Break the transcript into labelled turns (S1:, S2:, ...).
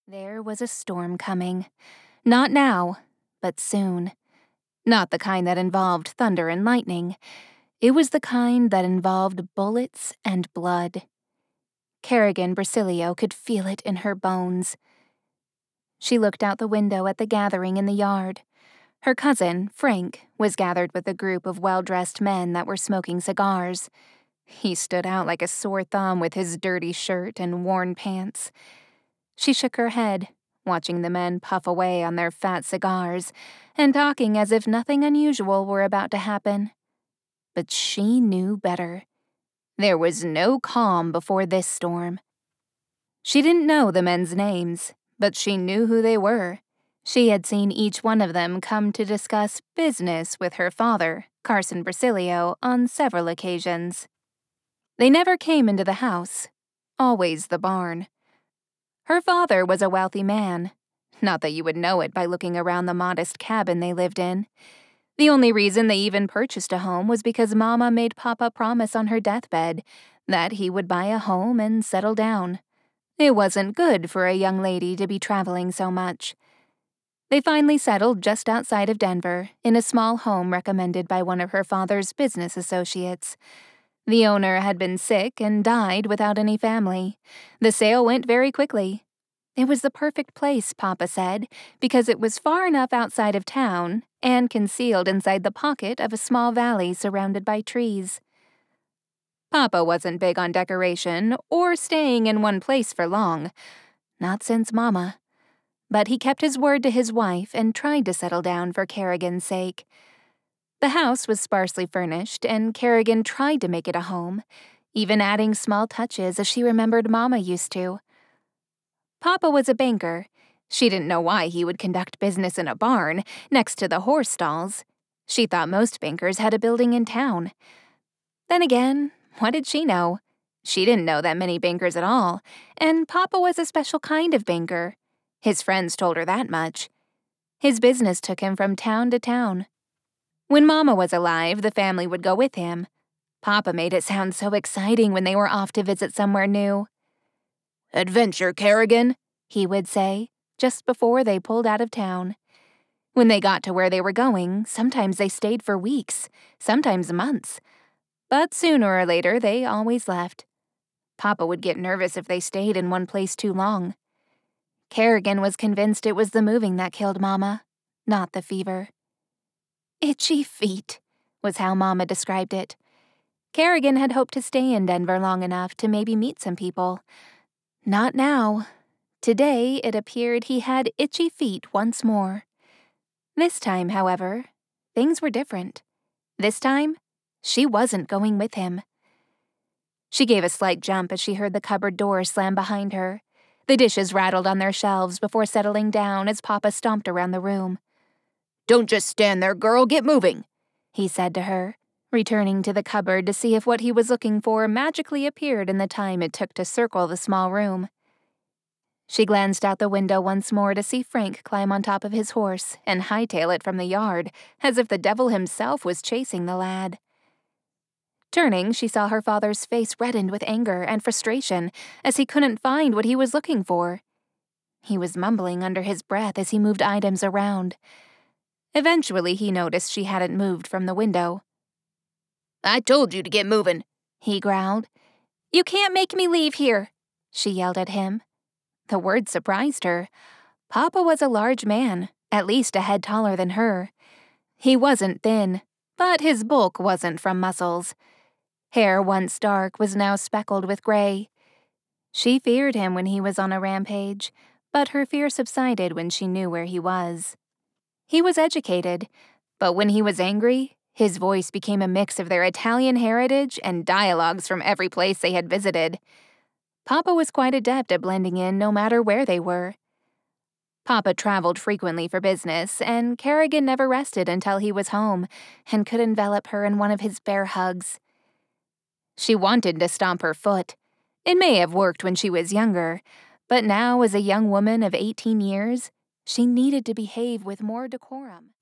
S1: There was a storm coming. Not now, but soon. Not the kind that involved thunder and lightning. It was the kind that involved bullets and blood. Kerrigan Brasilio could feel it in her bones. She looked out the window at the gathering in the yard. Her cousin, Frank, was gathered with a group of well-dressed men that were smoking cigars. He stood out like a sore thumb with his dirty shirt and worn pants. She shook her head, watching the men puff away on their fat cigars and talking as if nothing unusual were about to happen. But she knew better. There was no calm before this storm. She didn't know the men's names, but she knew who they were. She had seen each one of them come to discuss business with her father, Carson Brasilio, on several occasions. They never came into the house, always the barn. Her father was a wealthy man. Not that you would know it by looking around the modest cabin they lived in. The only reason they even purchased a home was because Mama made Papa promise on her deathbed that he would buy a home and settle down. It wasn't good for a young lady to be traveling so much. They finally settled just outside of Denver in a small home recommended by one of her father's business associates. The owner had been sick and died without any family. The sale went very quickly. It was the perfect place, Papa said, because it was far enough outside of town and concealed inside the pocket of a small valley surrounded by trees. Papa wasn't big on decoration or staying in one place for long. Not since Mama. But he kept his word to his wife and tried to settle down for Kerrigan's sake. The house was sparsely furnished, and Kerrigan tried to make it a home, even adding small touches as she remembered Mama used to. Papa was a banker. She didn't know why he would conduct business in a barn next to the horse stalls. She thought most bankers had a building in town. Then again, what did she know? She didn't know that many bankers at all, and Papa was a special kind of banker. His friends told her that much. His business took him from town to town. When Mama was alive, the family would go with him. Papa made it sound so exciting when they were off to visit somewhere new. "Adventure, Kerrigan," he would say, just before they pulled out of town. When they got to where they were going, sometimes they stayed for weeks, sometimes months. But sooner or later, they always left. Papa would get nervous if they stayed in one place too long. Kerrigan was convinced it was the moving that killed Mama, not the fever. "Itchy feet," was how Mama described it. Kerrigan had hoped to stay in Denver long enough to maybe meet some people. Not now. Today, it appeared he had itchy feet once more. This time, however, things were different. This time, she wasn't going with him. She gave a slight jump as she heard the cupboard door slam behind her. The dishes rattled on their shelves before settling down as Papa stomped around the room. "Don't just stand there, girl, get moving," he said to her, returning to the cupboard to see if what he was looking for magically appeared in the time it took to circle the small room. She glanced out the window once more to see Frank climb on top of his horse and hightail it from the yard, as if the devil himself was chasing the lad. Turning, she saw her father's face reddened with anger and frustration as he couldn't find what he was looking for. He was mumbling under his breath as he moved items around. Eventually, he noticed she hadn't moved from the window. "I told you to get moving," he growled. "You can't make me leave here," she yelled at him. The word surprised her. Papa was a large man, at least a head taller than her. He wasn't thin, but his bulk wasn't from muscles. Hair once dark was now speckled with gray. She feared him when he was on a rampage, but her fear subsided when she knew where he was. He was educated, but when he was angry, his voice became a mix of their Italian heritage and dialogues from every place they had visited. Papa was quite adept at blending in no matter where they were. Papa traveled frequently for business, and Kerrigan never rested until he was home and could envelop her in one of his bear hugs. She wanted to stomp her foot. It may have worked when she was younger, but now as a young woman of 18 years, she needed to behave with more decorum.